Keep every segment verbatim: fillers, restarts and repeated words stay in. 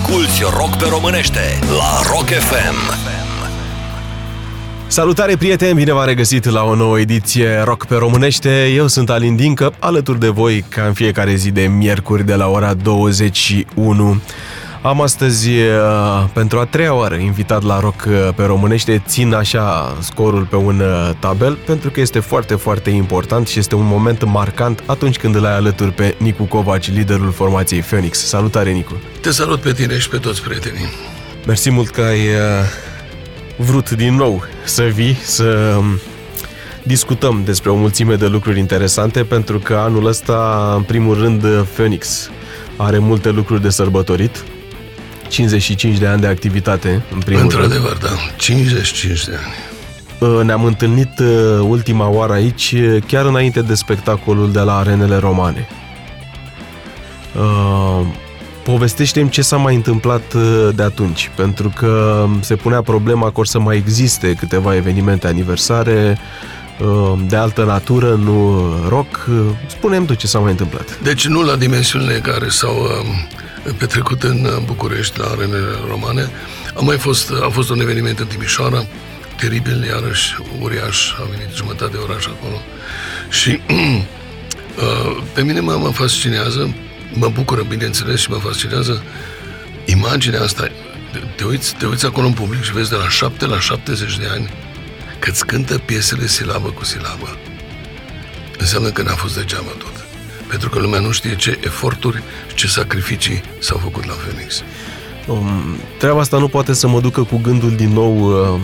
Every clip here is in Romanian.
Asculți Rock pe românește la Rock F M. Salutare, prieteni! Bine v-am regăsit la o nouă ediție Rock pe românește. Eu sunt Alin Dincă, alături de voi ca în fiecare zi de miercuri de la ora douăzeci și unu. Am astăzi, pentru a treia oară, invitat la Rock pe românește. Țin așa scorul pe un tabel, pentru că este foarte, foarte important și este un moment marcant atunci când îl ai alături pe Nicu Covaci, liderul formației Phoenix. Salutare, Nicu! Te salut pe tine și pe toți prietenii. Mersi mult că ai vrut din nou să vii, să discutăm despre o mulțime de lucruri interesante, pentru că anul ăsta, în primul rând, Phoenix are multe lucruri de sărbătorit. cincizeci și cinci de ani de activitate, în primul Într-adevăr, rând. da, cincizeci și cinci de ani. Ne-am întâlnit ultima oară aici, chiar înainte de spectacolul de la Arenele Romane. Povestește-mi ce s-a mai întâmplat de atunci, pentru că se punea problema că or să mai existe câteva evenimente aniversare de altă natură, nu rock. Spune-mi tu ce s-a mai întâmplat. Deci nu la dimensiunile care s-au petrecut în București, la Arenele Romane. A mai fost, a fost un eveniment în Timișoara, teribil, iarăși uriaș, a venit jumătate de oraș acolo. Și pe mine mă, mă fascinează, mă bucură, bineînțeles, și mă fascinează imaginea asta. Te uiți, te uiți acolo în public și vezi de la șapte la șaptezeci de ani că îți cântă piesele silabă cu silabă. Înseamnă că n-a fost degeaba tot. Pentru că lumea nu știe ce eforturi și ce sacrificii s-au făcut la Phoenix. Um, treaba asta nu poate să mă ducă cu gândul din nou uh,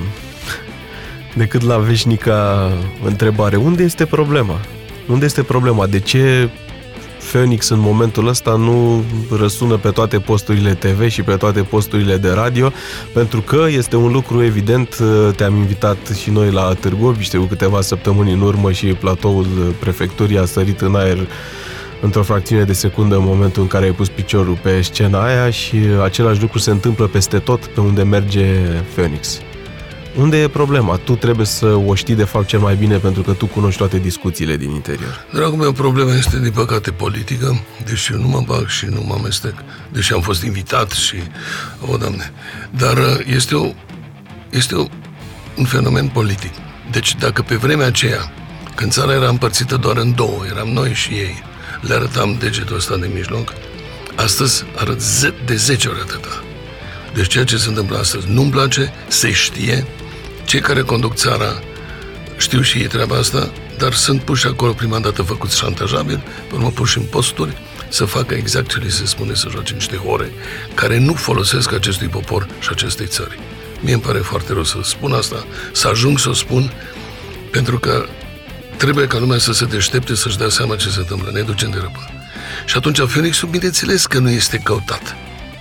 decât la veșnica întrebare. Unde este problema? Unde este problema? De ce Phoenix în momentul ăsta nu răsună pe toate posturile T V și pe toate posturile de radio? Pentru că este un lucru evident, te-am invitat și noi la Târgu Orbiște cu câteva săptămâni în urmă și platoul prefecturii a sărit în aer într-o fracțiune de secundă în momentul în care ai pus piciorul pe scena aia, și același lucru se întâmplă peste tot pe unde merge Phoenix. Unde e problema? Tu trebuie să o știi de fapt cel mai bine, pentru că tu cunoști toate discuțiile din interior. Dragul meu, problema este din păcate politică, deși eu nu mă bag și nu mă amestec, deși am fost invitat și, o, Doamne, dar este, o, este o, un fenomen politic. Deci dacă pe vremea aceea, când țara era împărțită doar în două, eram noi și ei, le arătam degetul ăsta de mijloc, astăzi arăt de zece ori atâta. Deci ceea ce se întâmplă astăzi nu-mi place, se știe, cei care conduc țara știu și ei treaba asta, dar sunt puși acolo prima dată făcuți șantajabili, pe urmă puși în posturi să facă exact ce li se spune, să joace niște hore care nu folosesc acestui popor și acestei țări. Mie îmi pare foarte rău să spun asta, să ajung să o spun, pentru că trebuie ca lumea să se deștepte, să-și dea seama ce se întâmplă, ne ducem de răpă. Și atunci Phoenix-ul, bineînțeles că nu este căutat.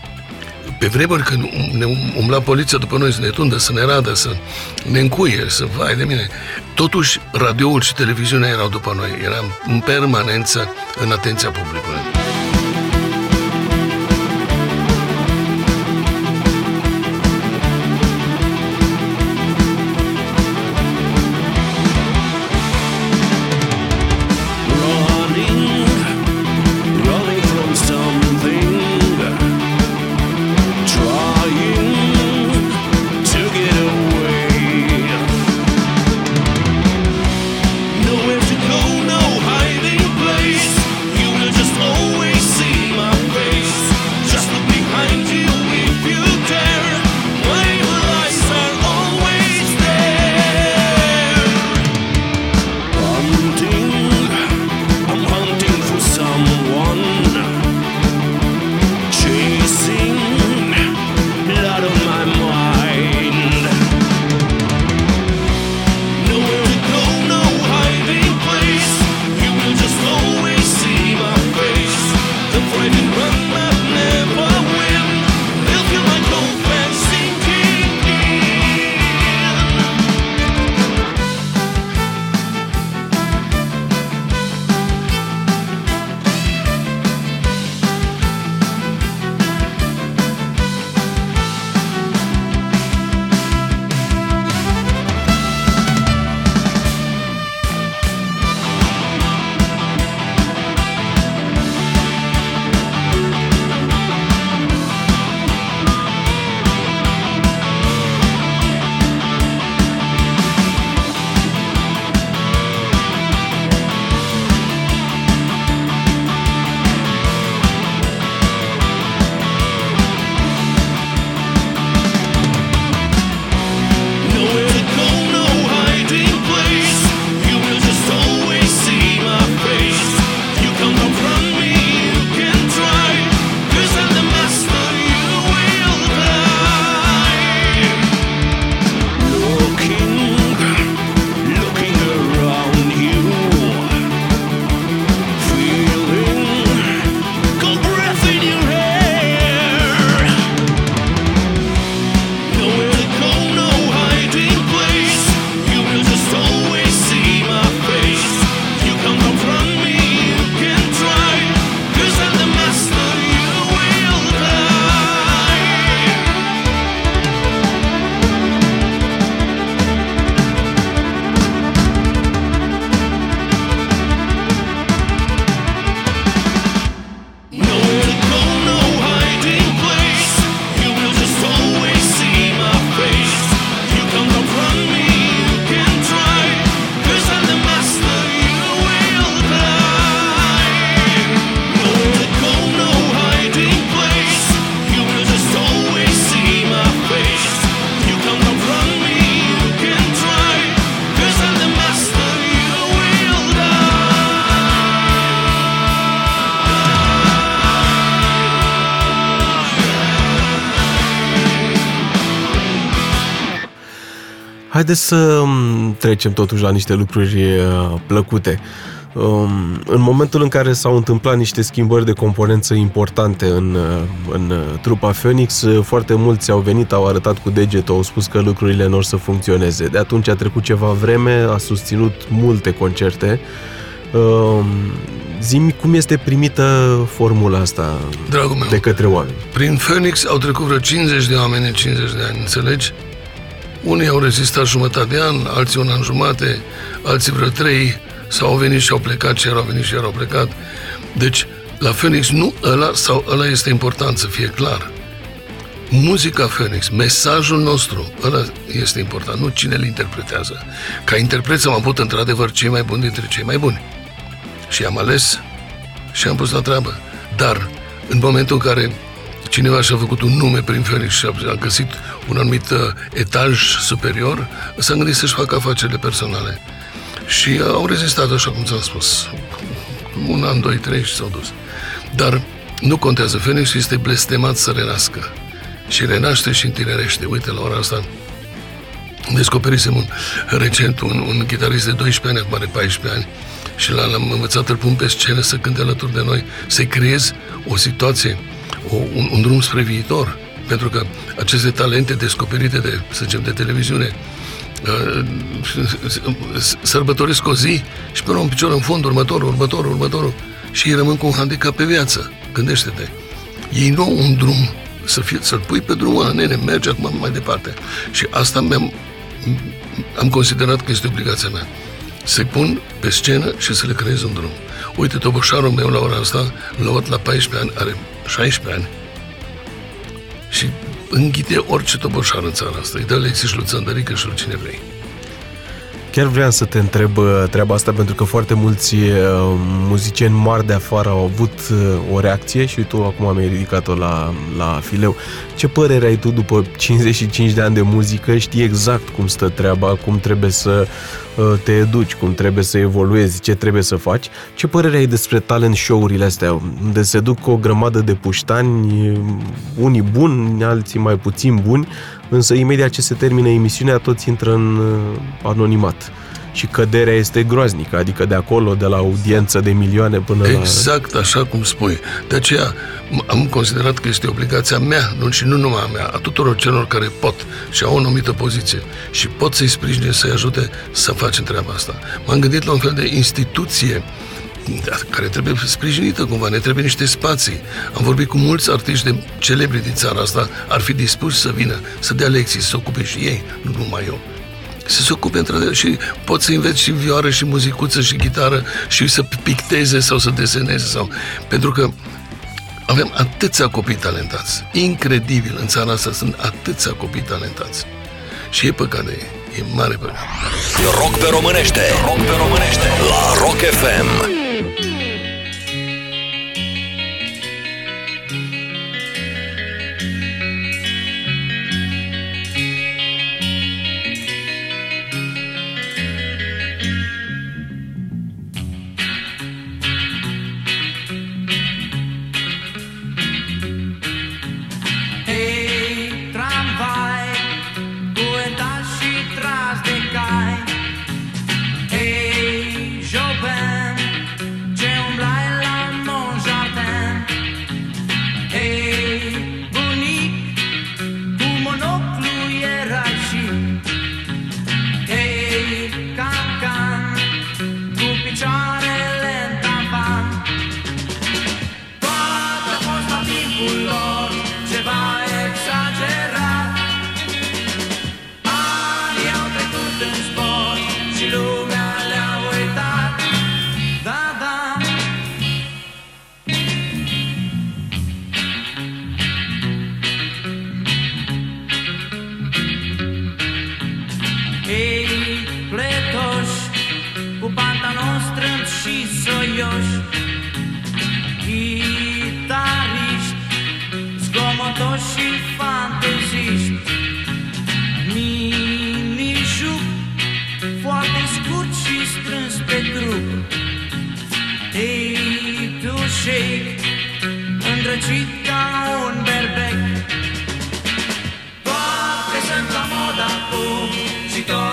Pe vremuri când ne umbla poliția după noi să ne tundă, să ne radă, să ne încuie, să vai de mine, totuși radioul și televiziunea erau după noi, eram în permanență în atenția publicului. Nowhere to go, no hiding place. You will just always Haideți să trecem totuși la niște lucruri plăcute. În momentul în care s-au întâmplat niște schimbări de componență importante în, în trupa Phoenix, foarte mulți au venit, au arătat cu degetul, au spus că lucrurile nu or să funcționeze. De atunci a trecut ceva vreme, a susținut multe concerte. Zi-mi cum este primită formula asta, dragul meu, de către oameni. Prin Phoenix au trecut vreo cincizeci de oameni în cincizeci de ani, înțelegi? Unii au rezistat jumătate de an, alții un an jumate, alții vreo trei, sau au venit și au plecat, și au venit și au plecat. Deci, la Phoenix nu ăla sau ăla este important, să fie clar. Muzica Phoenix, mesajul nostru, ăla este important, nu cine îl interpretează. Ca interpret să am avut într-adevăr cei mai buni dintre cei mai buni. Și am ales și am pus la treabă. Dar, în momentul în care cineva și-a făcut un nume prin Phoenix și a găsit un anumit uh, etaj superior, s-a gândit să-și facă afacerile personale. Și au rezistat, așa cum ți-am spus. Un an, doi, trei și s-au dus. Dar nu contează. Phoenix este blestemat să renască. Și renaște și întinerește. Uite, la ora asta descoperisem un, recent un, un chitarist de doisprezece ani, acum are paisprezece ani, și l-am învățat, îl pun pe scenă să cânte alături de noi, să creez o situație, o, un, un drum spre viitor. Pentru că aceste talente descoperite de, să zicem, de televiziune sărbătoresc o zi și până un picior în fund, următorul, următorul, următorul, și ei rămân cu un handicap pe viață. Gândește-te. Ei nu au un drum să fie, să-l pui pe drumul ăla, nene, merge acum mai departe. Și asta mi-am, am considerat că este obligația mea. Să-i pun pe scenă și să le creez un drum. Uite, toboșarul meu la ora asta, l-a luat la paisprezece ani, are șaisprezece ani și înghite orice toboșar în țara asta. Îi dă lecții și lui Țăndărică și lui cine vrei. Chiar vreau să te întreb treaba asta, pentru că foarte mulți muzicieni mari de afară au avut o reacție și tu acum mi-ai ridicat-o la, la fileu. Ce părere ai tu după cincizeci și cinci de ani de muzică? Știi exact cum stă treaba, cum trebuie să te educi, cum trebuie să evoluezi, ce trebuie să faci. Ce părere ai despre talent show-urile astea, unde se duc o grămadă de puștani, unii buni, alții mai puțin buni, însă imediat ce se termină emisiunea, toți intră în anonimat. Și căderea este groaznică, adică de acolo, de la audiență de milioane până exact la... Exact așa cum spui. De aceea am considerat că este obligația mea, nu și nu numai a mea, a tuturor celor care pot și au o anumită poziție și pot să-i sprijine, să-i ajute să facem treaba asta. M-am gândit la un fel de instituție care trebuie sprijinită cumva, ne trebuie niște spații. Am vorbit cu mulți artiști de celebri din țara asta, ar fi dispuși să vină, să dea lecții, să se ocupe și ei, nu numai eu. Să se ocupe într-adevăr și pot să înveți și vioară și muzicuță și chitară și să picteze sau să deseneze sau... Pentru că avem atâția copii talentați. Incredibil, în țara asta sunt atâția copii talentați. Și e păcat de ei, e mare păcat. Rock pe românește, rock pe românește, la Rock F M. Îndrăcit ca un berbec. Toate sunt la mod acum și tot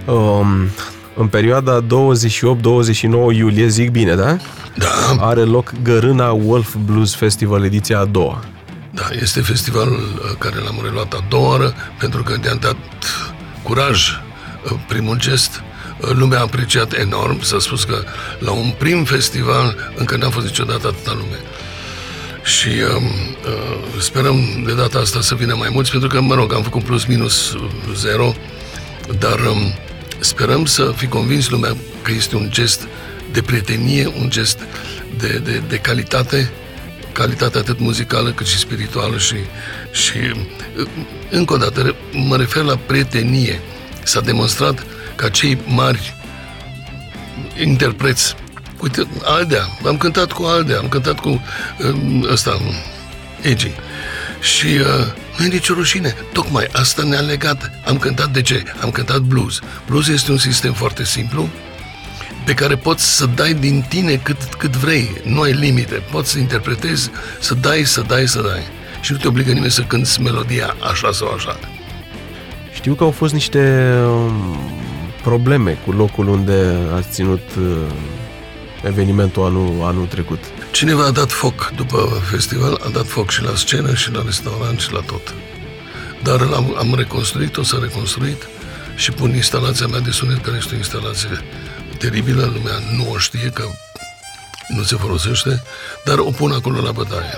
Um, în perioada douăzeci și opt douăzeci și nouă iulie, zic bine, da? Da. Are loc Gărâna Wolf Blues Festival, ediția a doua. Da, este festivalul care l-am reluat a doua oară, pentru că ne-a dat curaj, primul gest. Lumea a apreciat enorm, s-a spus că la un prim festival încă n-a fost niciodată atâta lume. Și uh, uh, sperăm de data asta să vină mai mulți, pentru că, mă rog, am făcut plus minus zero, dar um, sperăm să fi convins lumea că este un gest de prietenie, un gest de, de, de calitate, calitate atât muzicală cât și spirituală și, și uh, încă o dată mă refer la prietenie. S-a demonstrat că cei mari interpreți, uite, Aldea, am cântat cu Aldea, am cântat cu uh, ăsta, Egi. Și uh, nu e nicio rușine. Tocmai asta ne-a legat. Am cântat de ce? Am cântat blues. Blues este un sistem foarte simplu pe care poți să dai din tine cât, cât vrei. Nu ai limite. Poți să interpretezi, să dai, să dai, să dai. Și nu te obligă nimeni să cânti melodia așa sau așa. Știu că au fost niște probleme cu locul unde ați ținut evenimentul anul, anul trecut. Cineva a dat foc după festival, a dat foc și la scenă, și la restaurant, și la tot. Dar am, am reconstruit, o să reconstruit și pun instalația mea de sunet, care este o instalație teribilă, lumea nu o știe, că nu se folosește, dar o pun acolo la bătaie.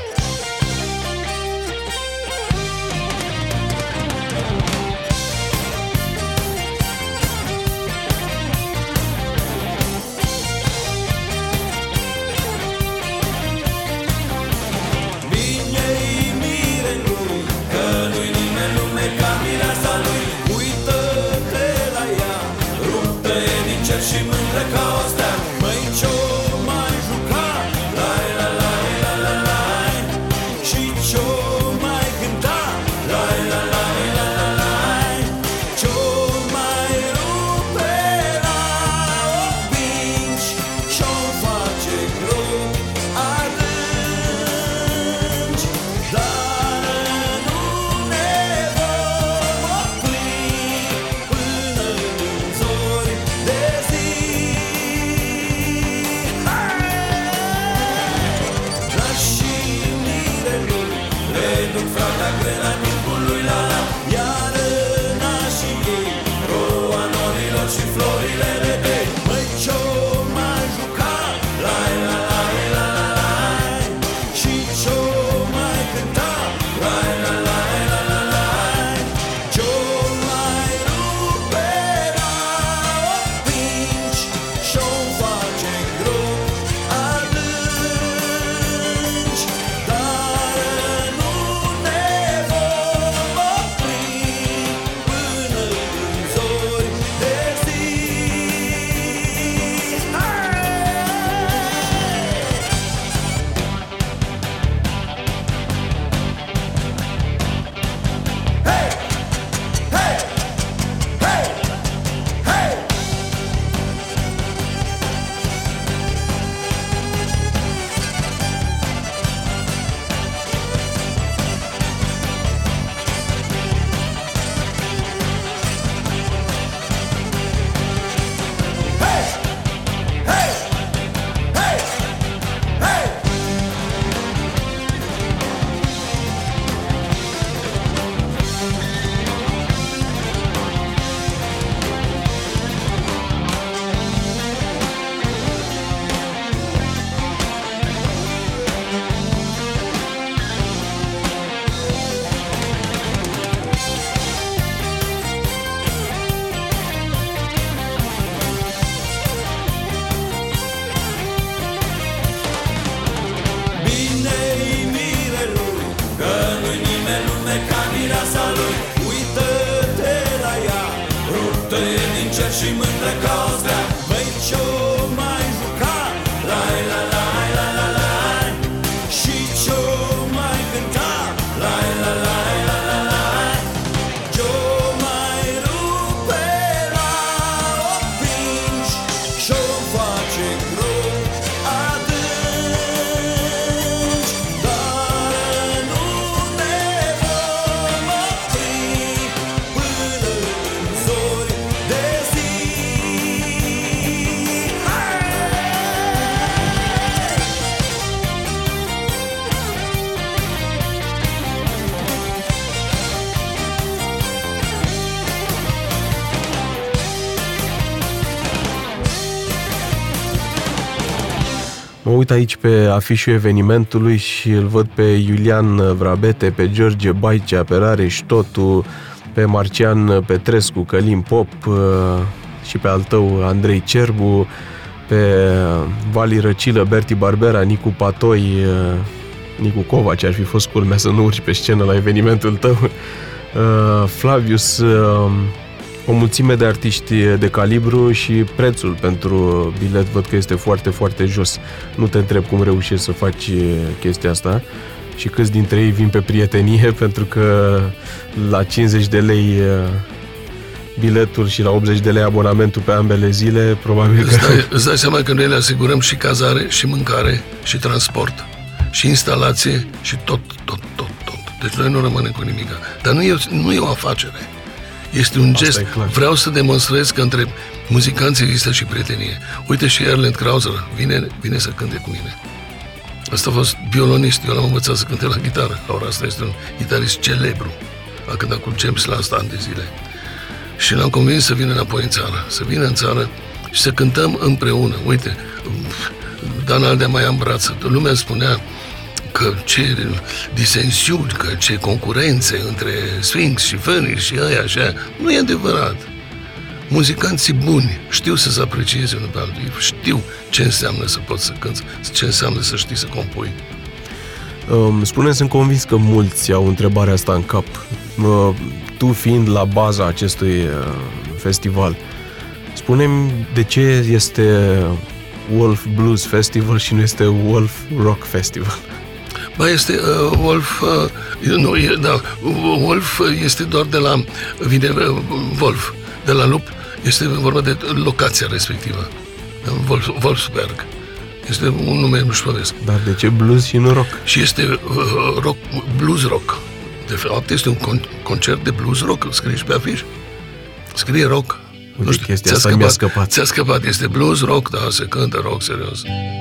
Mă uit aici pe afișul evenimentului și îl văd pe Iulian Vrabete, pe George Baicea, pe Rareș Totu, pe Marcian Petrescu, Călin Pop și pe al tău Andrei Cerbu, pe Vali Răcilă, Berti Barbera, Nicu Patoi, Nicu Covaci, ar fi fost culmea să nu urci pe scenă la evenimentul tău, Flavius, o mulțime de artiști de calibru și prețul pentru bilet văd că este foarte, foarte jos. Nu te întreb cum reușești să faci chestia asta și câți dintre ei vin pe prietenie, pentru că la cincizeci de lei biletul și la optzeci de lei abonamentul pe ambele zile, probabil că... Îți dai, îți dai seama că noi le asigurăm și cazare, și mâncare, și transport, și instalație, și tot, tot, tot, tot. Deci noi nu rămânem cu nimic. Dar nu e, nu e o afacere. Este un gest. Vreau să demonstrez că între muzicanți există și prietenie. Uite și Erland Krauser vine, vine să cânte cu mine. Asta a fost violonist. Eu l-am învățat să cânte la gitară. La ora asta este un gitarist celebru. A cântat cu James Last ani de zile. Și l-am convins să vină înapoi în țară. Să vină în țară și să cântăm împreună. Uite, Dan Aldea mai în brață. Lumea spunea că ce disensiuni, că ce concurențe între Sphinx și Phoenix și aia și aia. Nu e adevărat. Muzicanții buni știu să se aprecieze unul pe altul, știu ce înseamnă să poți să cânți, ce înseamnă să știi să compui. Spune-mi, sunt convins că mulți au întrebarea asta în cap. Tu fiind la baza acestui festival, spune-mi de ce este Wolf Blues Festival și nu este Wolf Rock Festival? Ba, este uh, Wolf, uh, nu, e, da, Wolf este doar de la, vine uh, Wolf, de la lup, este vorba de locația respectivă, Wolf, Wolfsberg, este un nume muștovesc. Dar de ce blues și nu rock? Și este uh, rock, blues rock, de fapt este un con- concert de blues rock, scrie și pe afiș, scrie rock. Uite, nu știu, chestia asta mi-a scăpat. Ți-a scăpat, este blues rock, da, se cântă rock serios.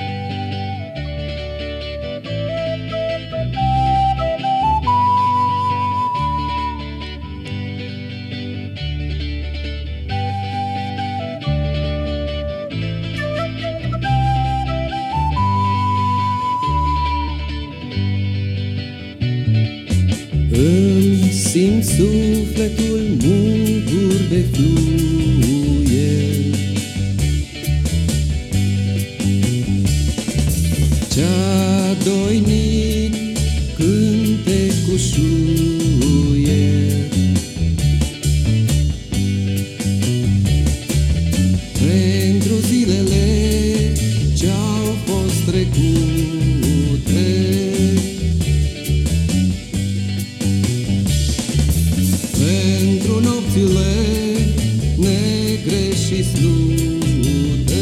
Îmi simt sufletul mugur de fluier, ce-a doinit cântecul șuier. Pentru zilele ce-au fost trecute, pentru nopțile negre și slute,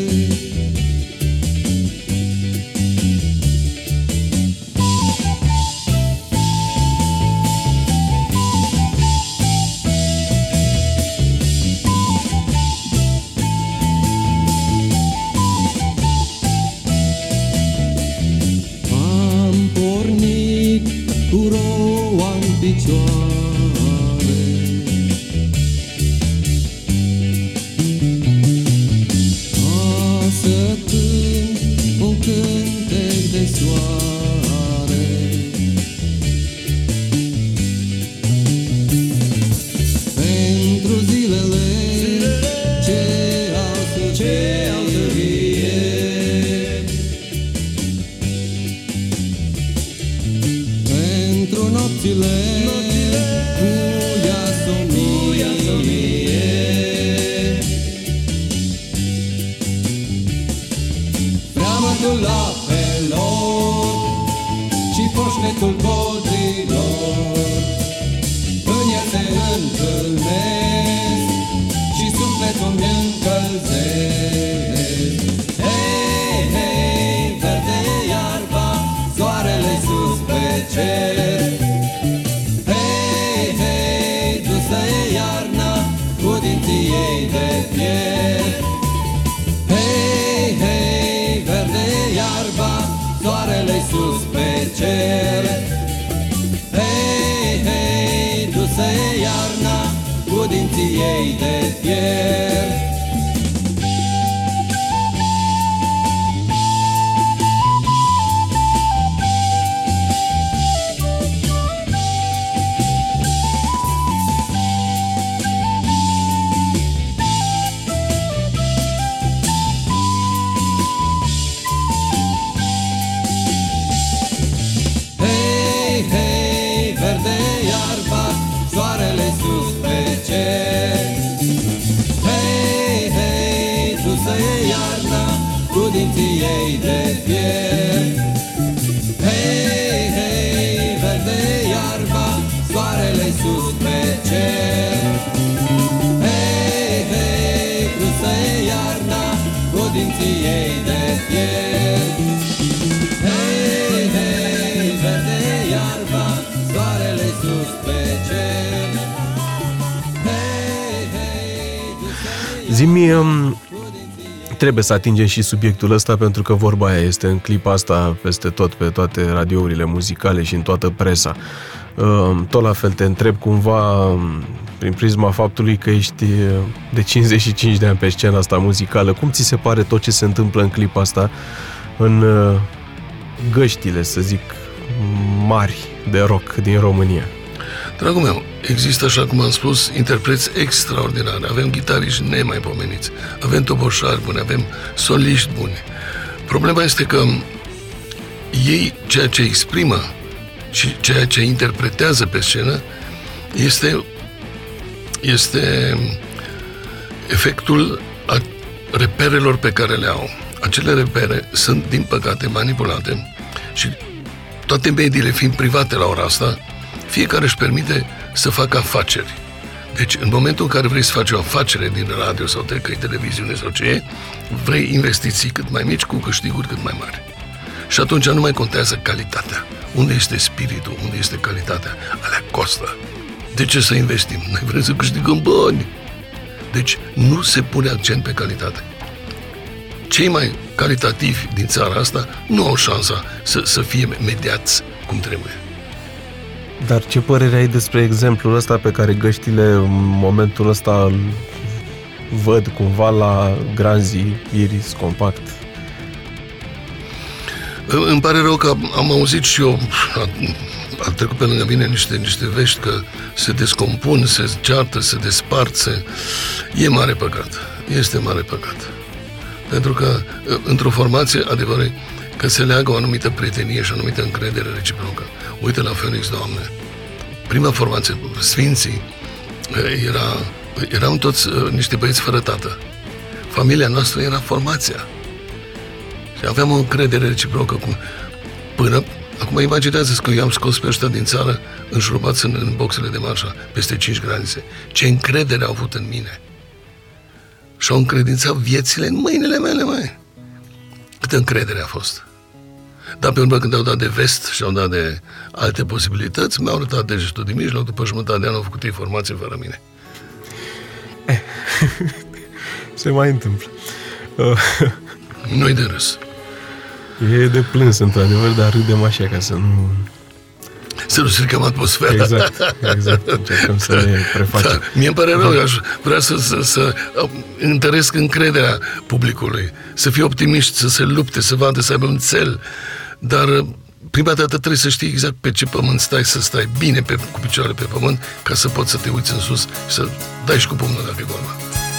am pornit cu roa-n picioare, ca să cânt un cântec de soare. Pentru zilele ce au să vie, pentru nopțile cu iasomie, freamătul apelor și foșnetul codrilor, în el se întâlnesc și sufletul mi încălzesc. Hei, hei, verde iarba, soarele sus pe cer. Hei, hei, dusă e iarna cu dinții ei de fier. Hei, hei, verde iarba, soarele sus pe cer. Hei, hei, dusă e iarna cu dinții ei de fier. sus pe cer. Hei, hei, tu să Zi-mi, um, trebuie să atingem și subiectul ăsta, pentru că vorba aia este în clipa asta peste tot, pe toate radiourile muzicale și în toată presa. Um, tot la fel te întreb cumva, um, prin prisma faptului că ești de cincizeci și cinci de ani pe scena asta muzicală, cum ți se pare tot ce se întâmplă în clipa asta în uh, găștile, să zic, mari de rock din România? Dragul meu, există, așa cum am spus, interpreți extraordinari, avem ghitariști nemaipomeniți, avem toboșari buni, avem soliști buni. Problema este că ei, ceea ce exprimă și ceea ce interpretează pe scenă este, este efectul a reperelor pe care le au. Acele repere sunt, din păcate, manipulate și toate mediile fiind private la ora asta, fiecare își permite să facă afaceri. Deci, în momentul în care vrei să faci o afacere din radio sau de televiziune sau ce e, vrei investiții cât mai mici cu câștiguri cât mai mari. Și atunci nu mai contează calitatea. Unde este spiritul? Unde este calitatea? Alea costă. De ce să investim? Noi vrem să câștigăm bani. Deci, nu se pune accent pe calitate. Cei mai calitativi din țara asta nu au șansa să, să fie mediați cum trebuie. Dar ce părere ai despre exemplul ăsta pe care găștile în momentul ăsta îl văd cumva la Granzi, Iris, Compact? Îmi pare rău că am auzit și eu, a, a trecut pe lângă mine niște, niște vești că se descompun, se ceartă, se despart, se... E mare păcat. Este mare păcat. Pentru că într-o formație, adevărul că se leagă o anumită prietenie și o anumită încredere reciprocă. Uite la Phoenix, Doamne, prima formație, Sfinții, era, eram toți niște băieți fără tată. Familia noastră era formația. Și aveam o încredere reciprocă. Cu... Până, acum imaginează-ți că eu am scos pe ăștia din țară înșurubați în, în boxele de marșa, peste cinci granițe. Ce încredere au avut în mine. Și au încredințat viețile în mâinile mele, măi. Câtă încredere a fost. Dar pe urmă, când au dat de vest și au dat de alte posibilități, mi-au arătat degetul din mijloc, după jumătate de an au făcut informație fără mine. Eh, se mai întâmplă. Nu-i de râs. E de plâns, într-adevăr, dar râdem așa ca să nu... Să nu stricăm atmosfera. Exact, exact. Încercăm să ne prefacem. Da, mie îmi pare rău, eu aș vrea să, să, să întăresc încrederea publicului, să fie optimiști, să se lupte, să vadă, să aibă un cel. Dar prima dată trebuie să știi exact pe ce pământ stai, să stai bine pe, cu picioarele pe pământ, ca să poți să te uiți în sus și să dai și cu pumnul dacă e vorba.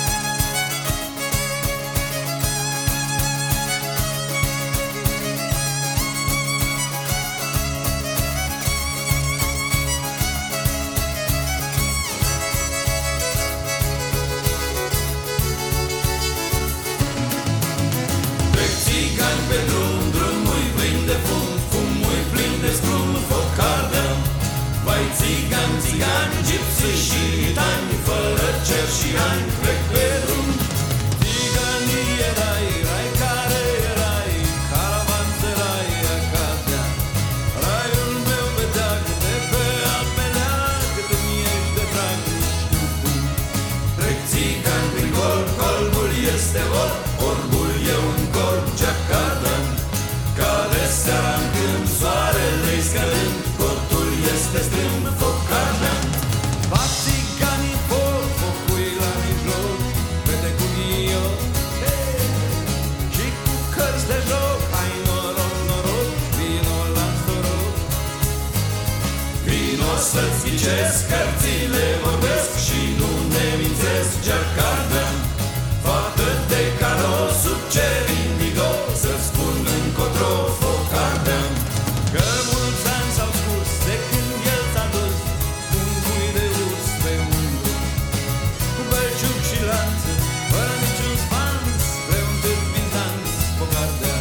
Să-ți ghicesc, cărțile vorbesc și nu ne mințesc. Giacarda, fată de cano, sub cer indigo, să-ți spun încotro focarda. Că mulți ani s-au scurs de când el s-a dus un cui de urs pe mândru, cu bălciuc și lanță, fără niciun spanț, spre un târg bizanț, focarda.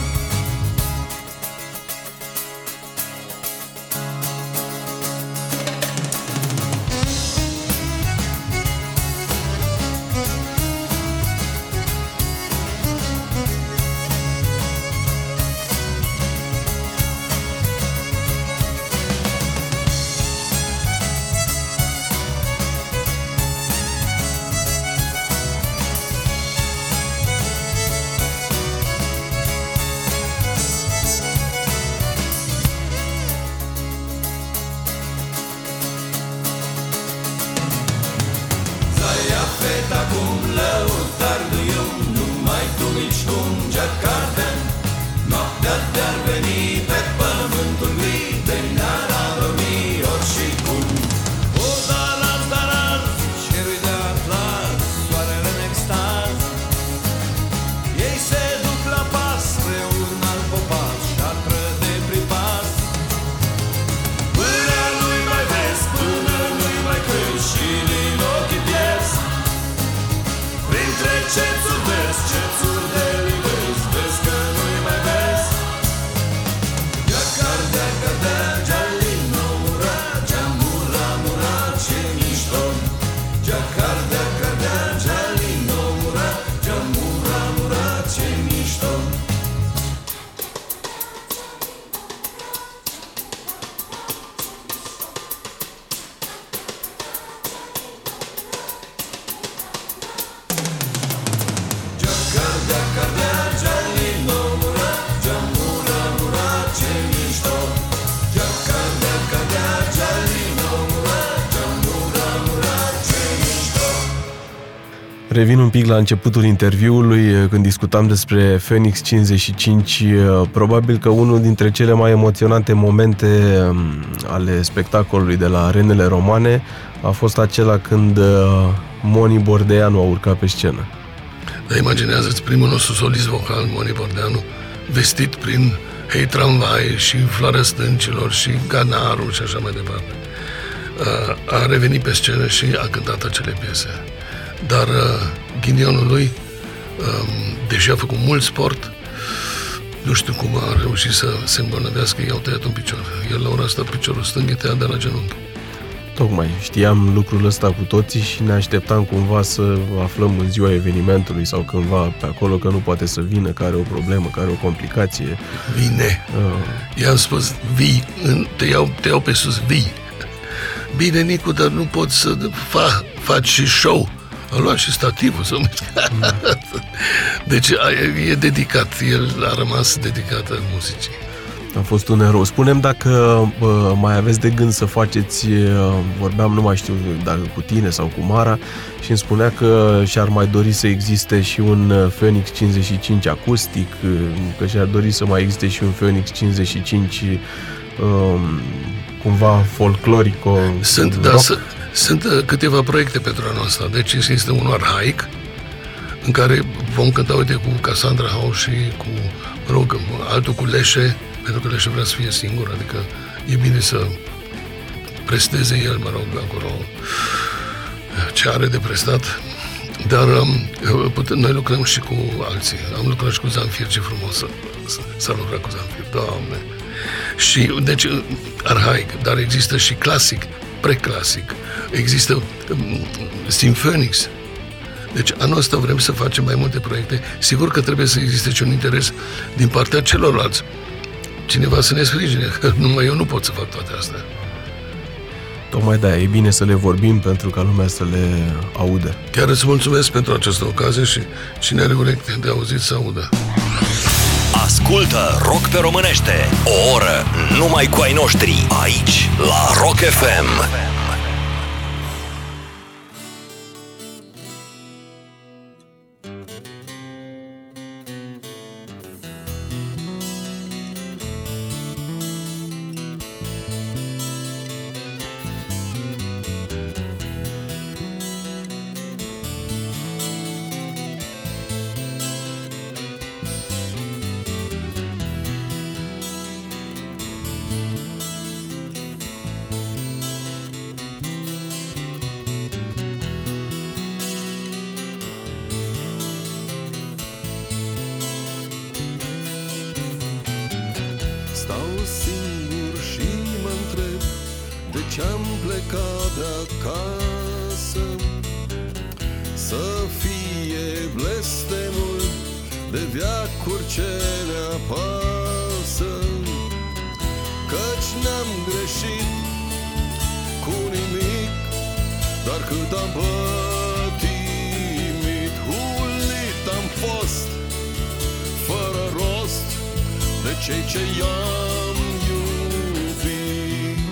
Revin un pic la începutul interviului, când discutam despre Phoenix cincizeci și cinci. Probabil că unul dintre cele mai emoționante momente ale spectacolului de la Arenele Romane a fost acela când Moni Bordeanu a urcat pe scenă. Dar imaginează-ți primul nostru solist vocal, Moni Bordeanu, vestit prin Hei Tramvai și Floarea Stâncilor și Ganarul și așa mai departe. A revenit pe scenă și a cântat acele piese. Dar ghinionul lui, deși a făcut mult sport, nu știu cum a reușit să se îmbolnăvească, i-au tăiat un picior. El la ora asta piciorul stâng e tăiat de la genunchi. Tocmai, știam lucrul ăsta cu toții și ne așteptam cumva să aflăm în ziua evenimentului sau cândva pe acolo că nu poate să vină, că are o problemă, că are o complicație. Vine. Uh. I-am spus, vii, te iau, te iau pe sus, vii. Bine, Nicu, dar nu poți să fa, faci și show. A luat și stativul să mm. Deci e dedicat, el a rămas dedicat în muzicii. A fost un erou. Spune-mi dacă bă, mai aveți de gând să faceți, vorbeam, nu mai știu dacă cu tine sau cu Mara, și îmi spunea că și-ar mai dori să existe și un Phoenix cincizeci și cinci acustic, că și-ar dori să mai existe și un Phoenix cincizeci și cinci um, cumva folcloric. Sunt, da, s- sunt câteva proiecte pentru anul ăsta. Deci este unul arhaic, în care vom cânta, uite, cu Cassandra House și cu, mă rog, altul cu Leșe, pentru că Leșe vrea să fie singur, adică e bine să presteze el, mă rog, acolo ce are de prestat. Dar putem, noi lucrăm și cu alții. Am lucrat și cu Zamfir, ce frumos să, să, să lucrat cu Zamfir, Doamne! Și, deci, arhaic, dar există și clasic, preclasic, există um, Symphonics. Deci anul ăsta vrem să facem mai multe proiecte. Sigur că trebuie să existe și un interes din partea celorlalți. Cineva să ne sprijine, că numai eu nu pot să fac toate astea. Tocmai de-aia e bine să le vorbim pentru ca lumea să le audă. Chiar îți mulțumesc pentru această ocazie și cine are urechi de auzit să audă. Ascultă Rock pe Românește, o oră numai cu ai noștri, aici, la Rock F M. Stau singur și mă întreb de ce-am plecat de acasă. Să fie blestemul de veacuri ce ne apasă, căci n-am greșit cu nimic, dar cât am pătimit, hulit am fost fără rost de cei ce i-am iubit.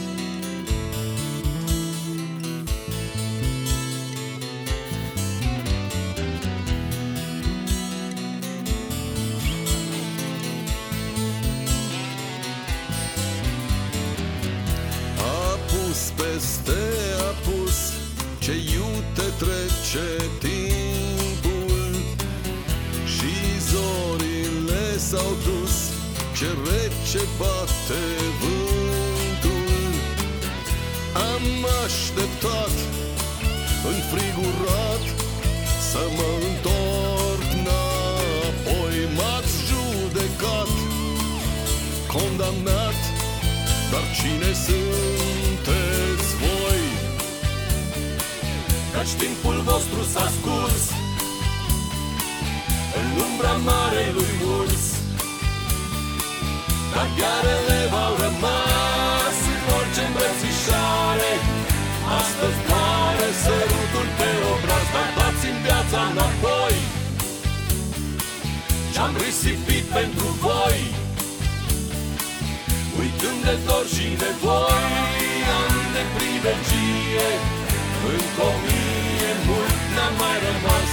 Apus peste apus, ce iute trece timpul și zorile s-au dus, ce rece bate vântul. Am așteptat înfrigurat să mă întorc înapoi. M-ați judecat, condamnat, dar cine sunteți voi? Căci timpul vostru s-a scurs în umbra marelui urs, dar ghearele v-au rămas în orice îmbrățișare. Astăzi doare sărutul pe obraz, dar dați-mi viața înapoi, ce-am risipit pentru voi. Uitând de dor și nevoi, ani de pribegie, încă o mie mult n-am mai rămas.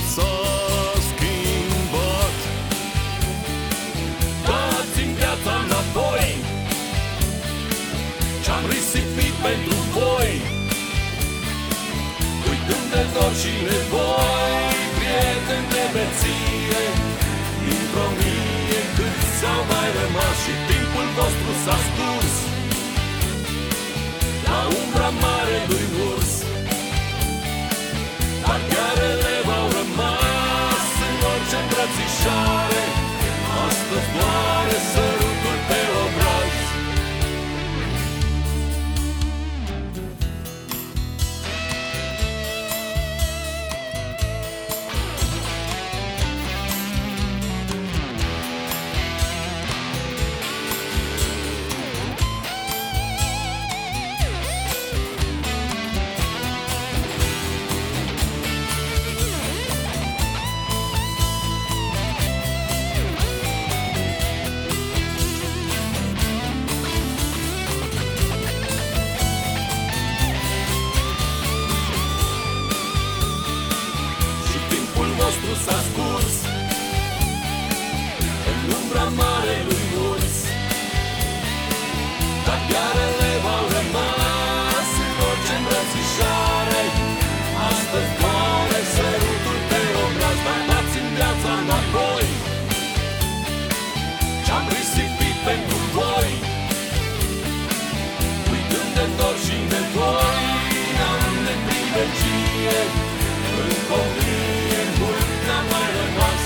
s-a schimbat. Dați-mi viața înapoi, ce-am risipit pentru voi, uitând de dor și nevoi. Prieteni de beție, dintr-o mie câți s-au mai rămas, și timpul vostru s-a scurs la umbra marelui urs. Dar ghearele v-au rămas în orice îmbrățișare, astăzi doare sărutul pe obraz. S-a scurs în umbra marelui urs, dar ghearele v-au rămas în orice îmbrățișare, astăzi doare sărutul pe obraz. Dar dați-mi viața înapoi, ce-am risipit pentru voi, uitând de dor și de voi. Am îndeplinit vecie în copie, mult n-am mai rămas.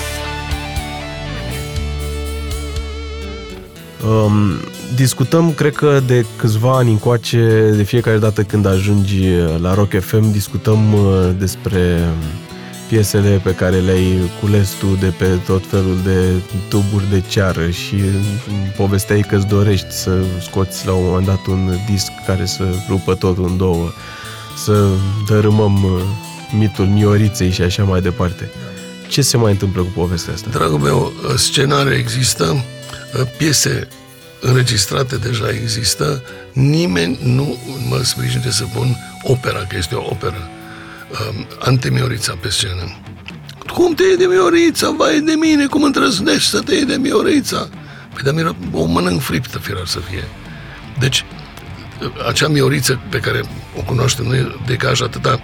Um, discutăm, cred că de câțiva ani încoace, de fiecare dată când ajungi la Rock F M, discutăm uh, despre piesele pe care le-ai cules tu de pe tot felul de tuburi de ceară și povesteai că îți dorești să scoți la un moment dat un disc care să rupă totul în două, să dărâmăm uh, mitul Mioriței și așa mai departe. Ce se mai întâmplă cu povestea asta? Dragul meu, scenarii există, piese înregistrate deja există, nimeni nu mă sprijine să pun opera, că este o operă, Antemiorița pe scenă. Cum te iei de Miorița? Vai de mine, cum îndrăznești să te iei de Miorița? Păi dar o mănânc friptă, firar să fie. Deci, acea Mioriță pe care o cunoaștem noi degajă atâta,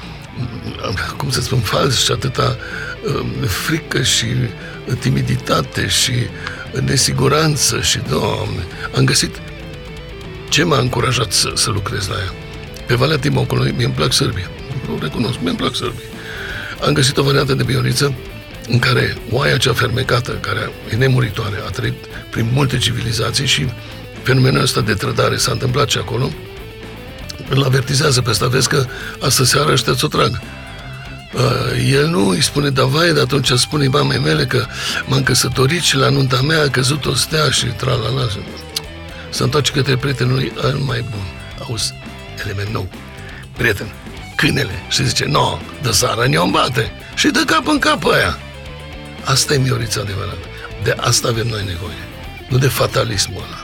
cum să spun, fals și atâta uh, frică și timiditate și nesiguranță și, Doamne, am găsit ce m-a încurajat să, să lucrez la ea. Pe Valea Timocului mie îmi plac sârbii, nu recunosc, mie îmi plac sârbii. Am găsit o variantă de Mioriță în care oaia cea fermecată, care e nemuritoare, a trăit prin multe civilizații și fenomenul ăsta de trădare s-a întâmplat și acolo, îl avertizează pe ăsta, vezi că astă seară ăștia ți-o trag. Uh, el nu îi spune, da vai, dar atunci spune mamei mele că m-am căsătorit și la nunta mea a căzut o stea și tralala. Să întoarce către prietenul al mai bun. Auzi, element nou. Prieten, câinele. Și zice, no, de seară ne-o bate. Și dă cap în cap aia. Asta e Miorița adevărată. De asta avem noi nevoie. Nu de fatalismul ăla.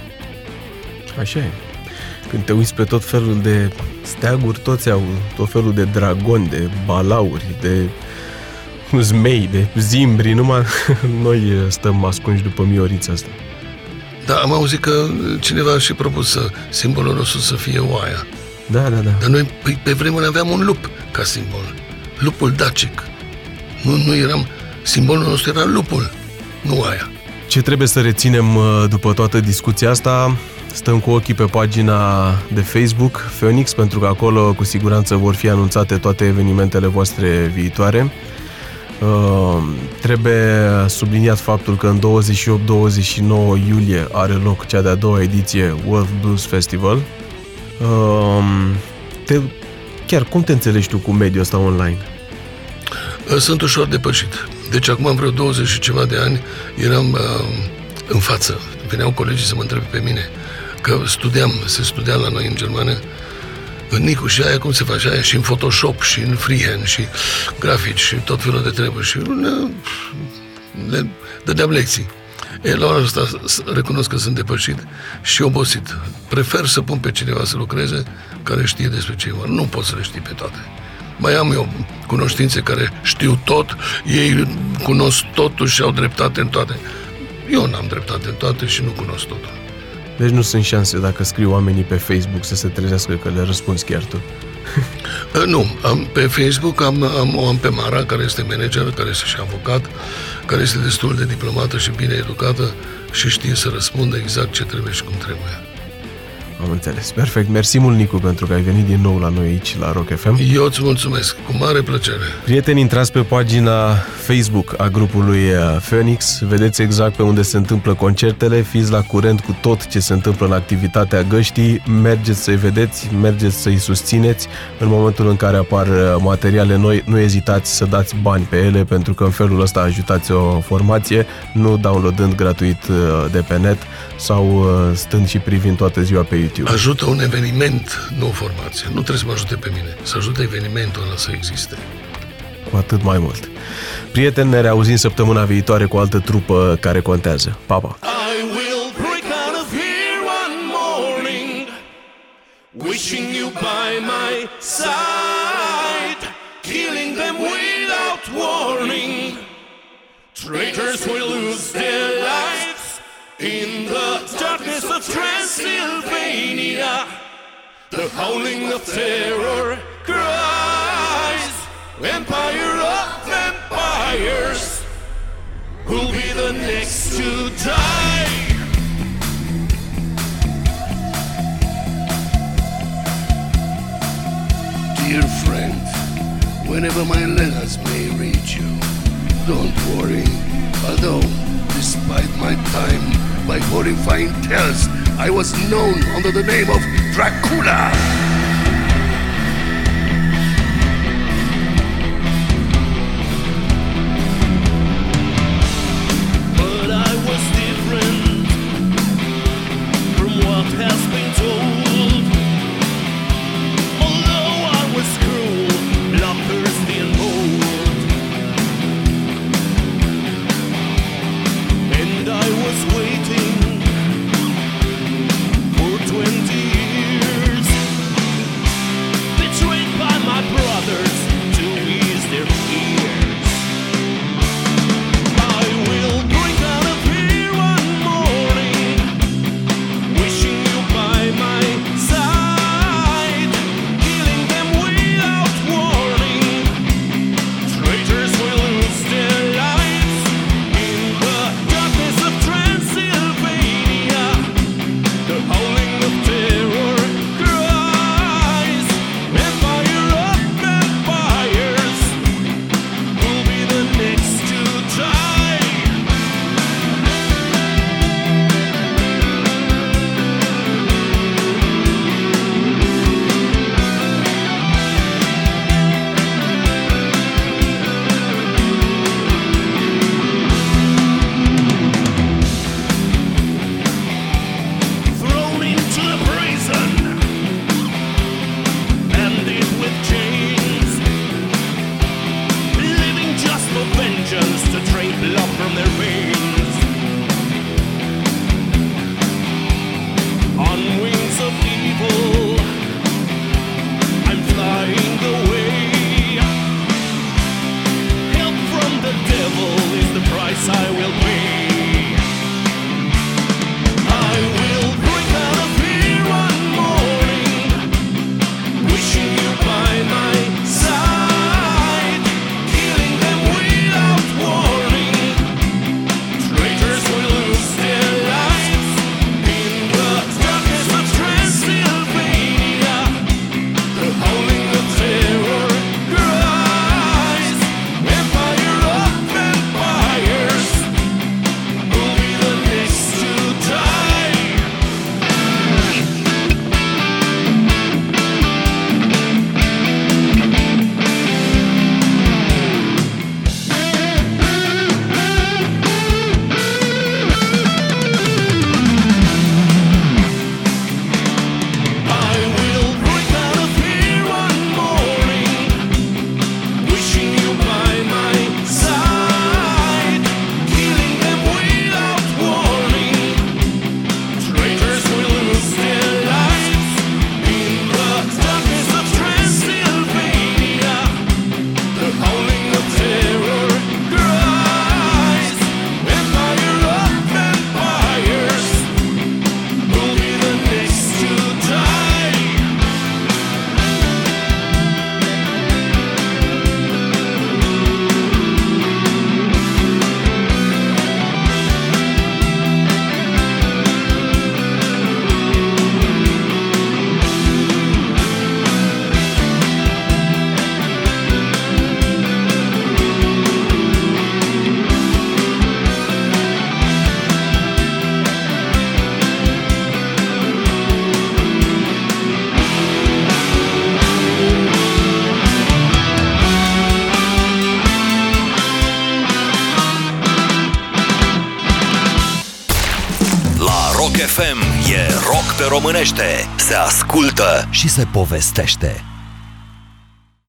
Așa e. Când te uiți pe tot felul de steaguri, toți au tot felul de dragoni, de balauri, de zmei, de zimbri, numai noi stăm ascunși după Miorița asta. Da, am auzit că cineva și propus să simbolul nostru să fie oaia. Da, da, da. Dar noi pe, pe vremuri aveam un lup ca simbol. Lupul dacic. Nu, nu eram, simbolul nostru era lupul, nu oaia. Ce trebuie să reținem după toată discuția asta? Stăm cu ochii pe pagina de Facebook Phoenix, pentru că acolo cu siguranță vor fi anunțate toate evenimentele voastre viitoare. Uh, trebuie subliniat faptul că în douăzeci și opt douăzeci și nouă iulie are loc cea de-a doua ediție World Blues Festival. Uh, te, chiar cum te înțelegi tu cu mediul ăsta online? Sunt ușor depășit. Deci acum vreo douăzeci și ceva de ani eram uh, în față. Veneau colegii să mă întrebe pe mine, că studiam, se studia la noi în germană, în Nicu, și aia cum se face, aia și în Photoshop, și în freehand, și grafici, și tot felul de treburi, și le, le dădeam lecții. E, la ora asta recunosc că sunt depășit și obosit. Prefer să pun pe cineva să lucreze care știe despre ce e vorba. Nu pot să le știi pe toate. Mai am eu cunoștințe care știu tot, ei cunosc totul și au dreptate în toate. Eu n-am dreptate în toate și nu cunosc totul. Deci nu sunt șanse dacă scriu oamenii pe Facebook să se trezească că le răspunzi chiar tu. Nu, am, pe Facebook am, am, o am pe Mara, care este manager, care este și avocat, care este destul de diplomată și bine educată și știe să răspundă exact ce trebuie și cum trebuie. Am înțeles. Perfect. Mersi mult, Nicu, pentru că ai venit din nou la noi aici, la Rock F M. Eu îți mulțumesc. Cu mare plăcere. Prieteni, intrați pe pagina Facebook a grupului Phoenix, vedeți exact pe unde se întâmplă concertele, fiți la curent cu tot ce se întâmplă în activitatea găștii, mergeți să-i vedeți, mergeți să-i susțineți. În momentul în care apar materiale noi, nu ezitați să dați bani pe ele, pentru că în felul ăsta ajutați o formație, nu downloadând gratuit de pe net sau stând și privind toată ziua pe YouTube. Ajută un eveniment, nu o formație. Nu trebuie să mă ajute pe mine, să ajute evenimentul ăla să existe. Cu atât mai mult. Prieteni, ne reauzim săptămâna viitoare cu o altă trupă care contează. Pa, pa! I will break out of here one morning, wishing you by my side, killing them without warning. Traitors will lose their lives in the darkness of Transylvania. The howling of terror cries, empire of vampires, who'll be the next to die? Dear friend, whenever my letters may reach you, don't worry, although despite my time, my horrifying tales, I was known under the name of Dracula. But I was different from what has been told. Although I was cruel, bloodthirsty and bold, and I was waiting for twenty years F M e rock pe românește. Se ascultă și se povestește.